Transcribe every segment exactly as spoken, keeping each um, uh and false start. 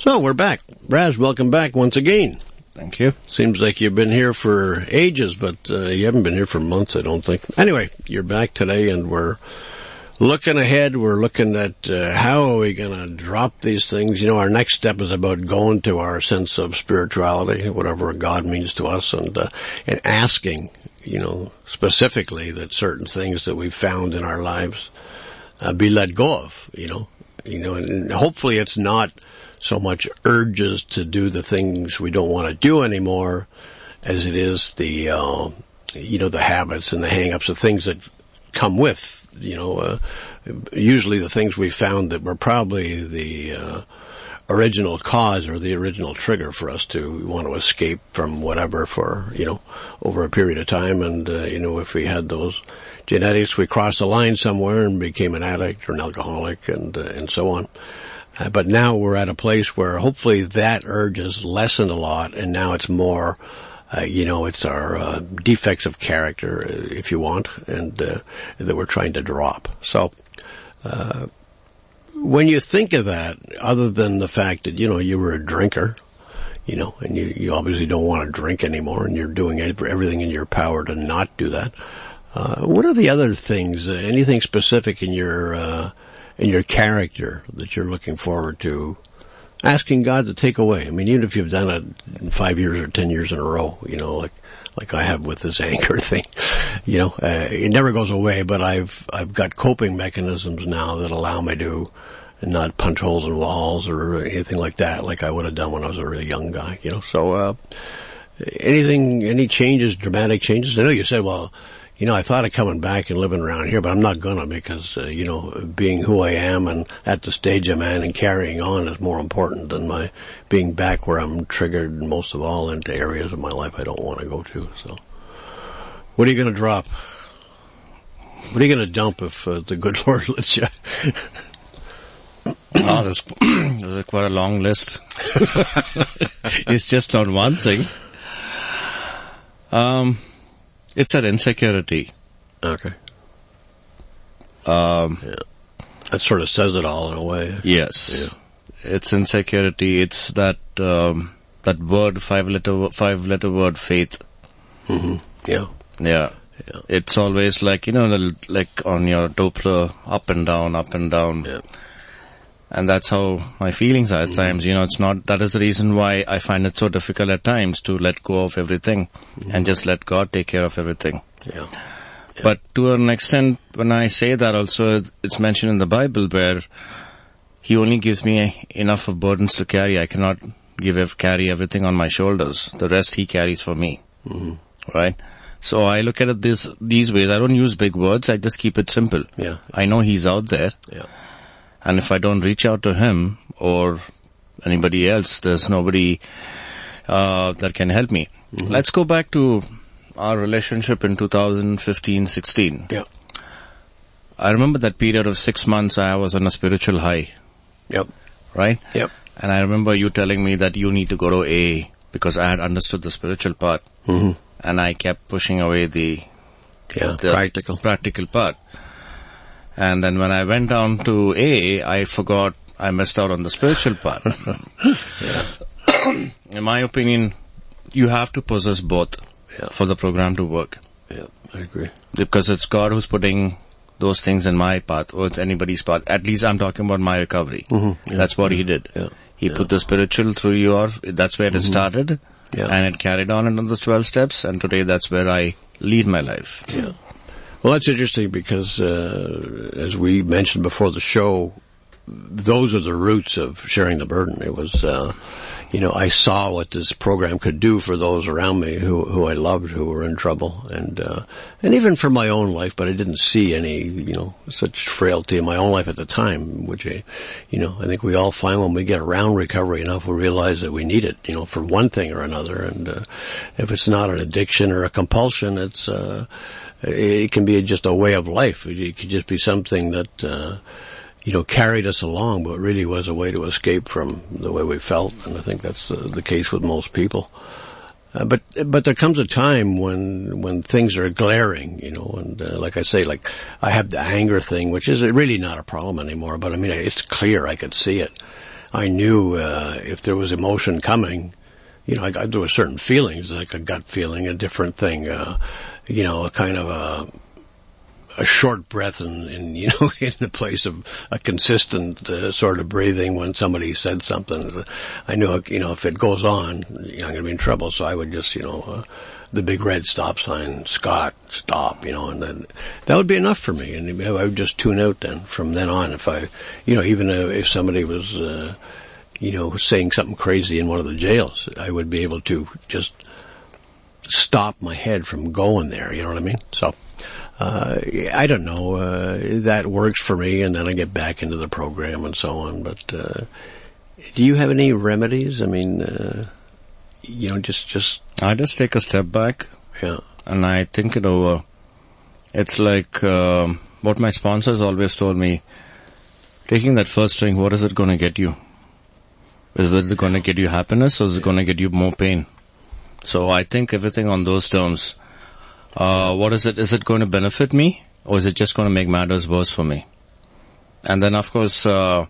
So we're back. Raz, welcome back once again. Thank you. Seems like you've been here for ages, but uh, you haven't been here for months, I don't think. Anyway, you're back today, and we're looking ahead. We're looking at uh, how are we going to drop these things. You know, our next step is about going to our sense of spirituality, whatever God means to us, and uh, and asking, you know, specifically that certain things that we've found in our lives uh, be let go of, you know. You know, and hopefully it's not so much urges to do the things we don't want to do anymore as it is the, uh, you know, the habits and the hang-ups, the things that come with, you know, uh, usually the things we found that were probably the, uh, original cause or the original trigger for us to want to escape from whatever for, you know, over a period of time. And, uh, you know, if we had those genetics, we crossed the line somewhere and became an addict or an alcoholic and, uh, and so on. Uh, but now we're at a place where hopefully that urge has lessened a lot, and now it's more, uh, you know, it's our uh, defects of character, if you want, and uh, that we're trying to drop. So uh when you think of that, other than the fact that, you know, you were a drinker, you know, and you, you obviously don't want to drink anymore, and you're doing everything in your power to not do that, uh what are the other things, uh, anything specific in your uh in your character that you're looking forward to asking God to take away? I mean, even if you've done it in five years or ten years in a row, you know, like, like I have with this anger thing, you know, uh, it never goes away, but I've, I've got coping mechanisms now that allow me to not punch holes in walls or anything like that, like I would have done when I was a really young guy, you know. So, uh, anything, any changes, dramatic changes? I know you said, well, you know, I thought of coming back and living around here, but I'm not gonna because, uh, you know, being who I am and at the stage I'm at and carrying on is more important than my being back where I'm triggered most of all into areas of my life I don't want to go to. So, what are you gonna drop? What are you gonna dump if uh, the good Lord lets you? Oh, there's, there's quite a long list. It's just on one thing. Um, It's that insecurity. Okay. Um, yeah. That sort of says it all in a way. Yes. Yeah. It's insecurity. It's that, um, that word, five letter, five letter word, faith. Mm-hmm. Yeah. Yeah. Yeah. It's always like, you know, like on your Doppler, up and down, up and down. Yeah. And that's how my feelings are at mm-hmm. times. You know, it's not, that is the reason why I find it so difficult at times to let go of everything mm-hmm. and just let God take care of everything. Yeah. Yeah. But to an extent, when I say that also, it's mentioned in the Bible where He only gives me enough of burdens to carry. I cannot give carry everything on my shoulders. The rest He carries for me. Mm-hmm. Right? So I look at it this, these ways. I don't use big words. I just keep it simple. Yeah. I know He's out there. Yeah. And if I don't reach out to Him or anybody else, there's nobody uh that can help me. Mm-hmm. Let's go back to our relationship in two thousand fifteen sixteen. Yeah. I remember that period of six months I was on a spiritual high. Yep. Right? Yep. And I remember you telling me that you need to go to A A because I had understood the spiritual part. Mm-hmm. And I kept pushing away the, yeah, the practical. practical part. And then when I went down to A A, I forgot I missed out on the spiritual part. Yeah. In my opinion, you have to possess both yeah. for the program to work. Yeah, I agree. Because it's God who's putting those things in my path, or it's anybody's path. At least I'm talking about my recovery. Mm-hmm. Yeah. That's what He did. Yeah. He yeah. put the spiritual through your, that's where mm-hmm. it started. Yeah. And it carried on into the twelve steps, and today that's where I lead my life. Yeah. Well, that's interesting because, uh, as we mentioned before the show, those are the roots of sharing the burden. It was, uh, you know, I saw what this program could do for those around me who, who I loved, who were in trouble, and, uh, and even for my own life, but I didn't see any, you know, such frailty in my own life at the time, which I, you know, I think we all find when we get around recovery enough, we realize that we need it, you know, for one thing or another, and, uh, if it's not an addiction or a compulsion, it's, uh, it can be just a way of life. It could just be something that, uh, you know, carried us along, but really was a way to escape from the way we felt. And I think that's uh, the case with most people. Uh, but, but there comes a time when, when things are glaring, you know, and, uh, like I say, like, I have the anger thing, which is really not a problem anymore, but I mean, it's clear, I could see it. I knew uh, if there was emotion coming, you know, I got, there were certain feelings, like a gut feeling, a different thing, uh, you know, a kind of a, a short breath in, in, you know, in the place of a consistent uh, sort of breathing when somebody said something. I knew, you know, if it goes on, you know, I'm going to be in trouble. So I would just, you know, uh, the big red stop sign, Scott, stop, you know, and then that would be enough for me. And I would just tune out then from then on. If I, you know, even if somebody was, uh, you know, saying something crazy in one of the jails, I would be able to just stop my head from going there. You know what I mean? So, uh, I don't know, uh, that works for me, and then I get back into the program and so on. But, uh, do you have any remedies? I mean, uh, you know, just, just. I just take a step back. Yeah. And I think it over. It's like, um, what my sponsors always told me, taking that first drink, what is it going to get you? Is it going to get you happiness, or is it going to get you more pain? So I think everything on those terms. Uh, what is it? Is it going to benefit me, or is it just going to make matters worse for me? And then, of course, uh,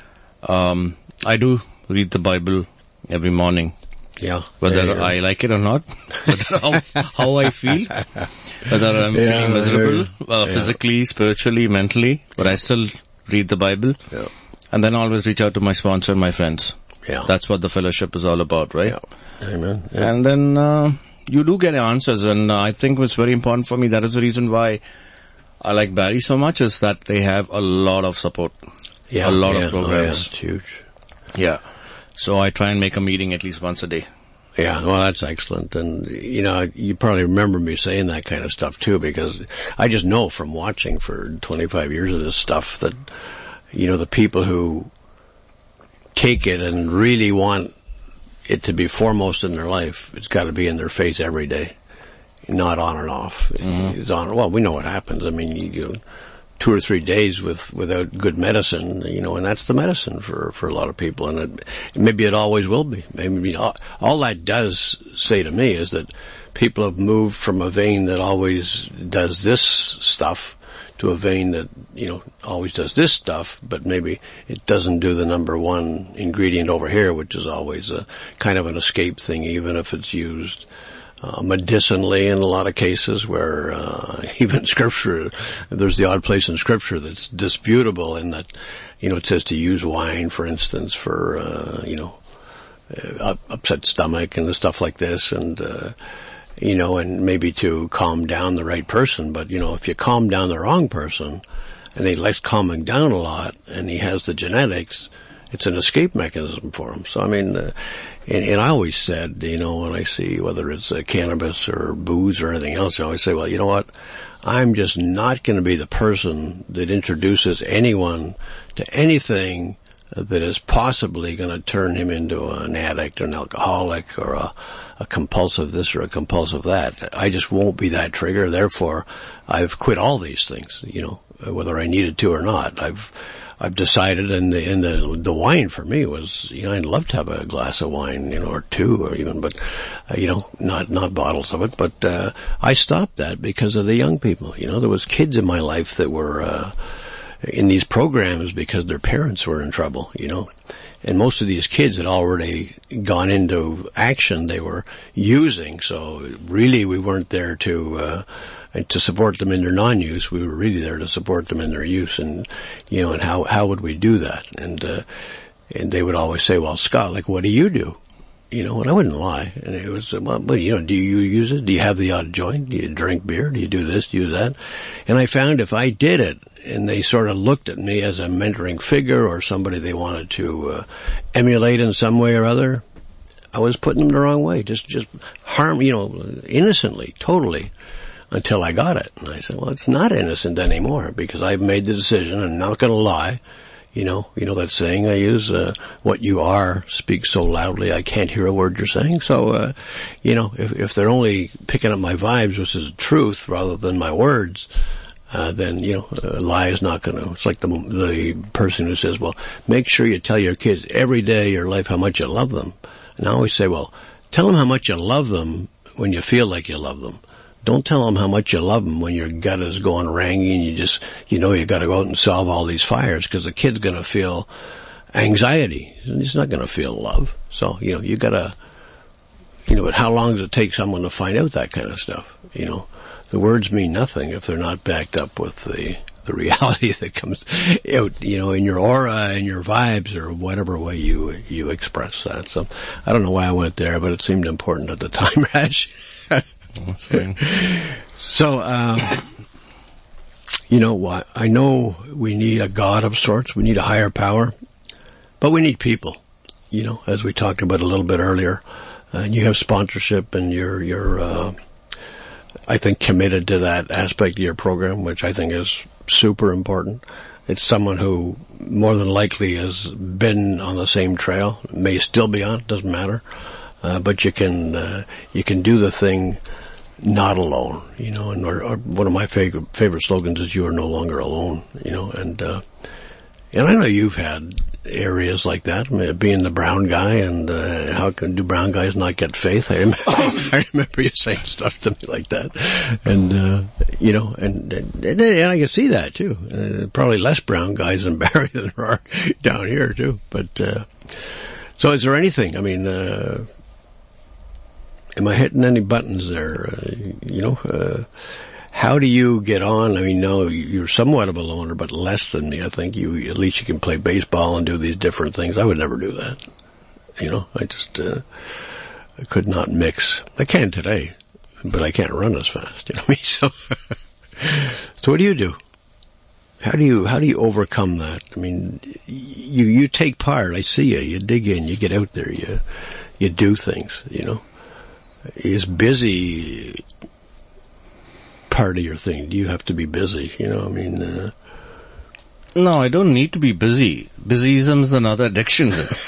um, I do read the Bible every morning. Yeah. Whether yeah, yeah. I like it or not, whether how, how I feel, whether I'm yeah, feeling miserable, uh, yeah. physically, spiritually, mentally, but I still read the Bible. Yeah. And then I always reach out to my sponsor and my friends. Yeah. That's what the fellowship is all about, right? Yeah. Amen. Yeah. And then, uh, you do get answers, and uh, I think what's very important for me, that is the reason why I like Barrie so much, is that they have a lot of support. Yeah. A lot yeah. of programs. Oh, yeah. It's huge. Yeah. So I try and make a meeting at least once a day. Yeah, well, that's excellent. And, you know, you probably remember me saying that kind of stuff too, because I just know from watching for twenty-five years of this stuff that, you know, the people who take it and really want it to be foremost in their life, it's got to be in their face every day, not on and off. Mm-hmm. It's on. Well, we know what happens. I mean, you, you two or three days with without good medicine, you know, and that's the medicine for for a lot of people, and it, maybe it always will be. Maybe all, all that does say to me is that people have moved from a vein that always does this stuff to a vein that, you know, always does this stuff, but maybe it doesn't do the number one ingredient over here, which is always a kind of an escape thing, even if it's used uh, medicinally in a lot of cases, where uh, even Scripture, there's the odd place in Scripture that's disputable in that, you know, it says to use wine, for instance, for, uh, you know, uh, upset stomach and stuff like this, and, uh, you know, and maybe to calm down the right person. But, you know, if you calm down the wrong person, and he likes calming down a lot, and he has the genetics, it's an escape mechanism for him. So, I mean, uh, and, and I always said, you know, when I see whether it's uh, cannabis or booze or anything else, I always say, well, you know what? I'm just not going to be the person that introduces anyone to anything that is possibly going to turn him into an addict or an alcoholic or a, a compulsive this or a compulsive that. I just won't be that trigger. Therefore, I've quit all these things, you know, whether I needed to or not. I've, I've decided, and the, and the, the wine for me was, you know, I'd love to have a glass of wine, you know, or two or even, but, uh, you know, not, not bottles of it, but, uh, I stopped that because of the young people. You know, there was kids in my life that were, uh, in these programs because their parents were in trouble, you know. And most of these kids had already gone into action they were using, so really we weren't there to, uh, to support them in their non-use. We were really there to support them in their use, and, you know, and how, how would we do that? And, uh, and they would always say, well, Scott, like, what do you do? You know, and I wouldn't lie. And it was, well, but, you know, do you use it? Do you have the odd joint? Do you drink beer? Do you do this? Do you do that? And I found if I did it, and they sort of looked at me as a mentoring figure or somebody they wanted to uh, emulate in some way or other, I was putting them the wrong way. Just, just harm, you know, innocently, totally, until I got it. And I said, well, it's not innocent anymore because I've made the decision, and I'm not going to lie. You know, you know that saying I use, uh, what you are speaks so loudly I can't hear a word you're saying. So, uh, you know, if, if they're only picking up my vibes, which is truth rather than my words, uh, then, you know, a lie is not going to, it's like the, the person who says, well, make sure you tell your kids every day of your life how much you love them. And I always say, well, tell them how much you love them when you feel like you love them. Don't tell them how much you love them when your gut is going rangy and you just, you know, you got to go out and solve all these fires, because the kid's going to feel anxiety. He's not going to feel love. So, you know, you got to, you know, but how long does it take someone to find out that kind of stuff? You know, the words mean nothing if they're not backed up with the, the reality that comes out, you know, in your aura and your vibes or whatever way you, you express that. So I don't know why I went there, but it seemed important at the time, Raj. So, um, you know what? I know we need a God of sorts. We need a higher power, but we need people, you know, as we talked about a little bit earlier. Uh, and you have sponsorship and you're, you're, uh, I think committed to that aspect of your program, which I think is super important. It's someone who more than likely has been on the same trail, may still be on, doesn't matter. Uh, but you can, uh, you can do the thing not alone, you know, and or, or one of my favorite, favorite slogans is you are no longer alone, you know, and, uh, and I know you've had areas like that, I mean, being the brown guy and, uh, how can do brown guys not get faith? I remember, I remember you saying stuff to me like that. And, uh, you know, and, and, and I can see that too. Uh, probably less brown guys in Barrie than there are down here too. But, uh, so is there anything, I mean, uh, am I hitting any buttons there? Uh, you know, uh, how do you get on? I mean, no, you're somewhat of a loner, but less than me. I think you, at least you can play baseball and do these different things. I would never do that. You know, I just, uh, I could not mix. I can today, but I can't run as fast. You know what I mean? So, so what do you do? How do you, how do you overcome that? I mean, you, you take part. I see you. You dig in, you get out there, you, you do things, you know. Is busy part of your thing? Do you have to be busy? You know, I mean... Uh... No, I don't need to be busy. Busyism is another addiction.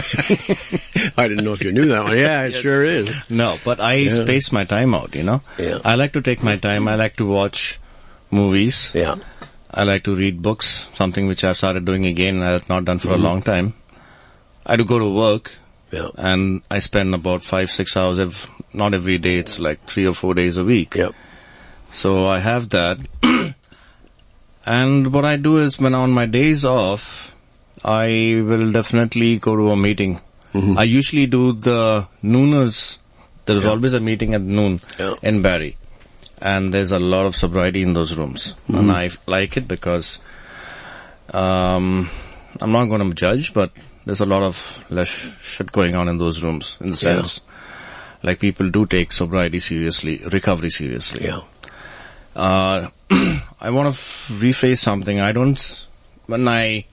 I didn't know if you knew that one. Yeah, it yes. sure is. No, but I yeah. space my time out, you know. Yeah. I like to take my time. I like to watch movies. Yeah. I like to read books, something which I've started doing again and I have not done for mm-hmm. a long time. I do go to work. Yeah. And I spend about five, six hours, ev- not every day, it's like three or four days a week. Yep. So I have that. And what I do is when on my days off, I will definitely go to a meeting. Mm-hmm. I usually do the nooners. There's yeah. always a meeting at noon yeah. in Barrie. And there's a lot of sobriety in those rooms. Mm-hmm. And I like it because um, I'm not going to judge, but there's a lot of less shit going on in those rooms, in the sense, yeah. like people do take sobriety seriously, recovery seriously. Yeah. Uh, I want to f- rephrase something. I don't, when I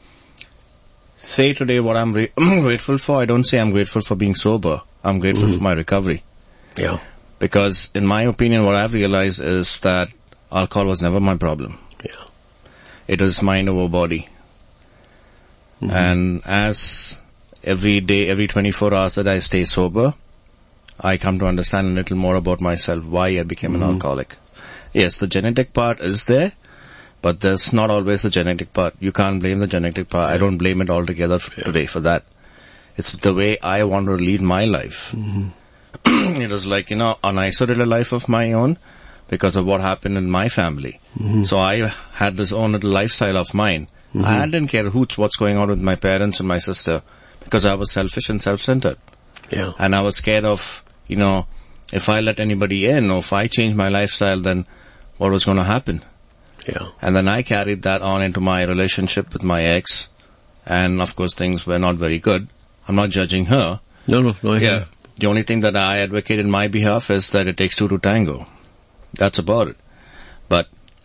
say today what I'm re- grateful for, I don't say I'm grateful for being sober. I'm grateful mm-hmm. for my recovery. Yeah. Because in my opinion, what I've realized is that alcohol was never my problem. Yeah. It was mind over body. Mm-hmm. And as every day, every twenty-four hours that I stay sober, I come to understand a little more about myself, why I became mm-hmm. an alcoholic. Yes, the genetic part is there, but there's not always the genetic part. You can't blame the genetic part. Yeah. I don't blame it altogether f- yeah. today for that. It's the way I want to lead my life. Mm-hmm. It was like, you know, an isolated life of my own because of what happened in my family. Mm-hmm. So I had this own little lifestyle of mine. Mm-hmm. I didn't care who's, what's going on with my parents and my sister because I was selfish and self-centered. Yeah. And I was scared of, you know, if I let anybody in or if I change my lifestyle, then what was going to happen? Yeah. And then I carried that on into my relationship with my ex. And of course things were not very good. I'm not judging her. No, no, no. I yeah. The only thing that I advocate in my behalf is that it takes two to tango. That's about it. But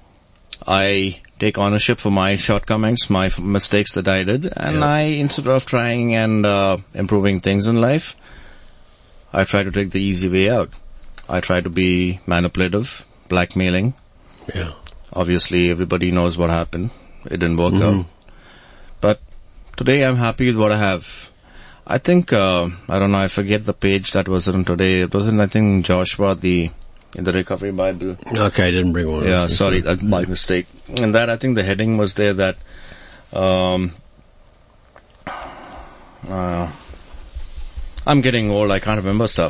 I take ownership for my shortcomings, my f- mistakes that I did, and yeah. I, instead of trying and uh, improving things in life, I try to take the easy way out. I try to be manipulative, blackmailing. Yeah. Obviously, everybody knows what happened. It didn't work mm-hmm. out. But today, I'm happy with what I have. I think, uh, I don't know, I forget the page that was on today. It wasn't, I think, Joshua, the in the Recovery Bible. Okay, I didn't bring one. Yeah, sorry, that's my mistake. And that, I think the heading was there that, um, uh, I'm getting old, I can't remember stuff.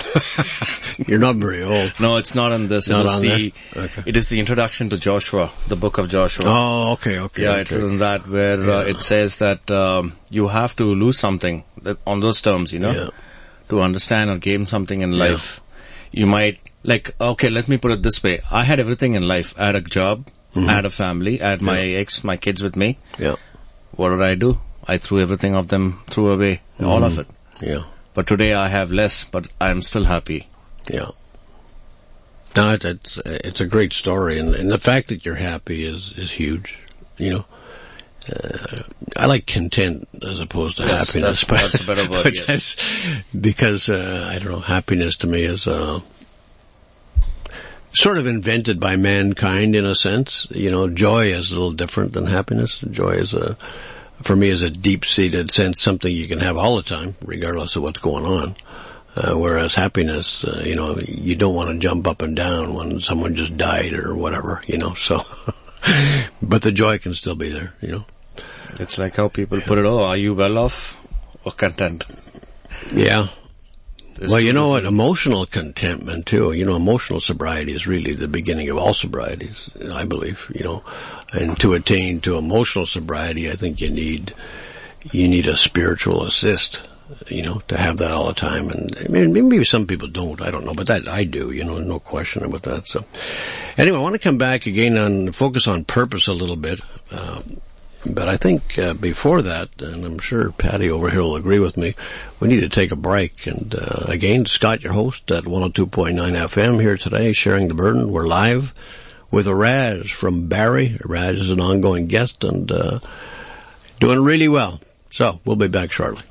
You're not very old. No, it's not on this. Not it is on the okay. It is the introduction to Joshua, the book of Joshua. Oh, okay, okay. Yeah, okay. it's on that where yeah. uh, it says that um, you have to lose something that, on those terms, you know, yeah. to understand or gain something in life. Yeah. You might, like, okay, let me put it this way. I had everything in life. I had a job, mm-hmm. I had a family, I had my yeah. ex, my kids with me. Yeah. What did I do? I threw everything of them, threw away, mm-hmm. all of it. Yeah. But today I have less, but I'm still happy. Yeah. No, it, it's it's a great story, and, and the fact that you're happy is, is huge. You know, uh, I like content as opposed to yes, happiness. That's, but, that's a better word. Yes. That's, because uh, I don't know, happiness to me is uh, sort of invented by mankind in a sense. You know, joy is a little different than happiness. Joy is a for me is a deep-seated sense, something you can have all the time, regardless of what's going on. Uh, whereas happiness, uh, you know, you don't want to jump up and down when someone just died or whatever, you know, so. But the joy can still be there, you know. It's like how people yeah. put it, oh, are you well off or content? Yeah. There's well, you know what? Emotional contentment, too. You know, emotional sobriety is really the beginning of all sobrieties, I believe, you know. And to attain to emotional sobriety, I think you need, you need a spiritual assist, you know, to have that all the time. And I mean, maybe some people don't, I don't know, but that I do, you know, no question about that. So anyway, I want to come back again on, focus on purpose a little bit. Uh, But I think uh, before that, and I'm sure Patty over here will agree with me, we need to take a break. And uh, again, Scott, your host at one oh two point nine F M here today, sharing the burden. We're live with Raj from Barrie. Raj is an ongoing guest and uh, doing really well. So we'll be back shortly.